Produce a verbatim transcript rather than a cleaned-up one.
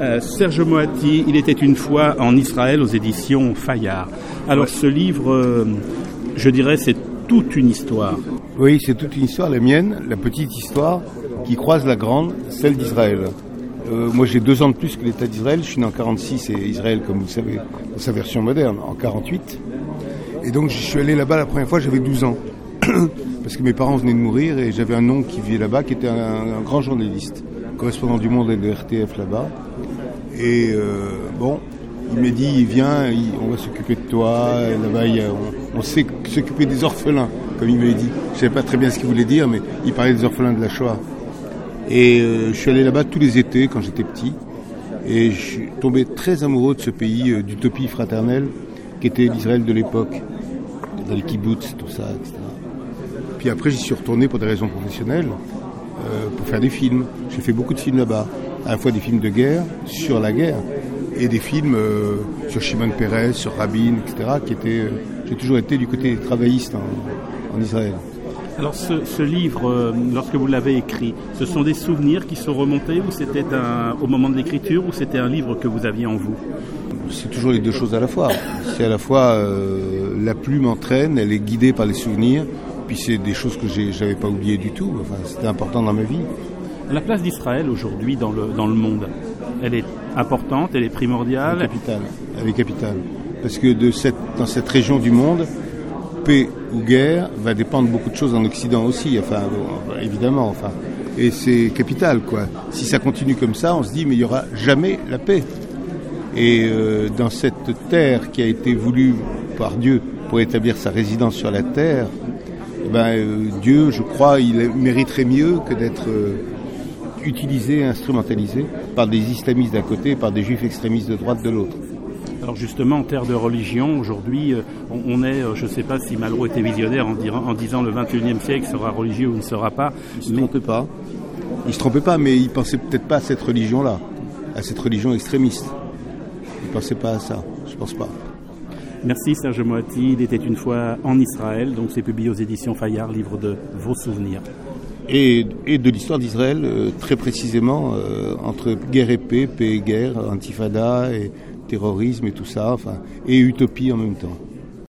Euh, Serge Moati, Il était une fois en Israël aux éditions Fayard. Alors ce livre, euh, je dirais, c'est toute une histoire. Oui, c'est toute une histoire, la mienne, la petite histoire qui croise la grande, celle d'Israël. Euh, moi j'ai deux ans de plus que l'État d'Israël, je suis né en quarante-six et Israël, comme vous savez, dans sa version moderne, en quarante-huit. Et donc je suis allé là-bas la première fois, j'avais douze ans. Parce que mes parents venaient de mourir et j'avais un oncle qui vivait là-bas, qui était un, un grand journaliste, correspondant du Monde et de R T F là-bas. Et euh, bon, il m'a dit, viens, il, on va s'occuper de toi. Et là-bas, il y a, on, on sait s'occuper des orphelins, comme il m'avait dit. Je ne savais pas très bien ce qu'il voulait dire, mais il parlait des orphelins de la Shoah. Et euh, je suis allé là-bas tous les étés quand j'étais petit. Et je suis tombé très amoureux de ce pays euh, d'utopie fraternelle qui était l'Israël de l'époque, dans les kibbutz, tout ça, et cetera. Puis après, j'y suis retourné pour des raisons professionnelles, euh, pour faire des films. J'ai fait beaucoup de films là-bas, à la fois des films de guerre, sur la guerre, et des films euh, sur Shimon Peres, sur Rabin, et cetera, qui étaient... Euh, j'ai toujours été du côté travailliste en, en Israël. Alors ce, ce livre, euh, lorsque vous l'avez écrit, ce sont des souvenirs qui sont remontés ou c'était un, au moment de l'écriture ou c'était un livre que vous aviez en vous? C'est toujours les deux choses à la fois. C'est à la fois euh, la plume entraîne, elle est guidée par les souvenirs, puis c'est des choses que j'ai, j'avais pas oubliées du tout. Enfin, c'était important dans ma vie. La place d'Israël aujourd'hui dans le, dans le monde, elle est importante, elle est primordiale. Elle est capitale. Elle est capitale. Parce que de cette, dans cette région du monde, paix ou guerre va dépendre beaucoup de choses en Occident aussi. Enfin, évidemment. Enfin, et c'est capital, quoi. Si ça continue comme ça, on se dit mais il y aura jamais la paix. Et euh, dans cette terre qui a été voulue par Dieu pour établir sa résidence sur la terre, ben, euh, Dieu, je crois, il mériterait mieux que d'être euh, utilisé, instrumentalisé par des islamistes d'un côté et par des juifs extrémistes de droite de l'autre. Alors justement, en terre de religion, aujourd'hui, euh, on, on est, euh, je ne sais pas si Malraux était visionnaire en, dirant, en disant le vingt et unième siècle sera religieux ou ne sera pas. Il ne se trompait pas. Il ne se trompait pas, mais il ne pensait peut-être pas à cette religion-là, à cette religion extrémiste. Il ne pensait pas à ça, je ne pense pas. Merci Serge Moati, Il était une fois en Israël, donc c'est publié aux éditions Fayard, livre de vos souvenirs. Et, et de l'histoire d'Israël, euh, très précisément, euh, entre guerre et paix, paix et guerre, intifada et terrorisme et tout ça, enfin, et utopie en même temps.